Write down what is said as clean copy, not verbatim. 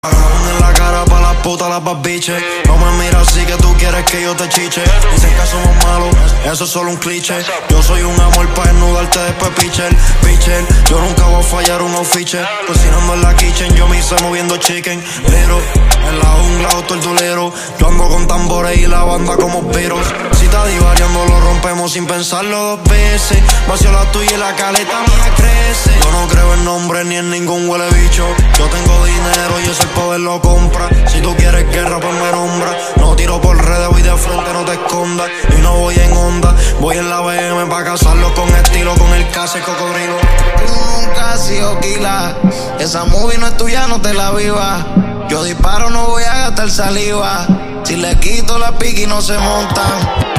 Agarrón en la cara pa' las putas, las babiches. No me miras así que tú quieres que yo te chiche. Dicen que somos malos, eso es solo un cliché. Yo soy un amor pa' desnudarte después, pitcher. Yo nunca voy a fallar un ofiche. Cocinando en la kitchen, yo me hice moviendo chicken. Little, en la jungla o tortulero. Yo ando con tambores y la banda como Beatles. Si está divariando lo rompemos sin pensarlo dos veces. Vació la tuya y la caleta mía crece. Yo no creo en nombre ni en ningún huele bicho. Yo tengo dinero y ese poder lo compra. Si tú quieres guerra, pues me nombra. No tiro por redes, voy de frente, no te escondas. Y no voy en onda, voy en la BM pa' casarlo con estilo, con el case cocodrilo. Tú nunca has sido kila. Esa movie no es tuya, no te la viva. Yo disparo, no voy a gastar saliva. Si le quito la pique y no se montan.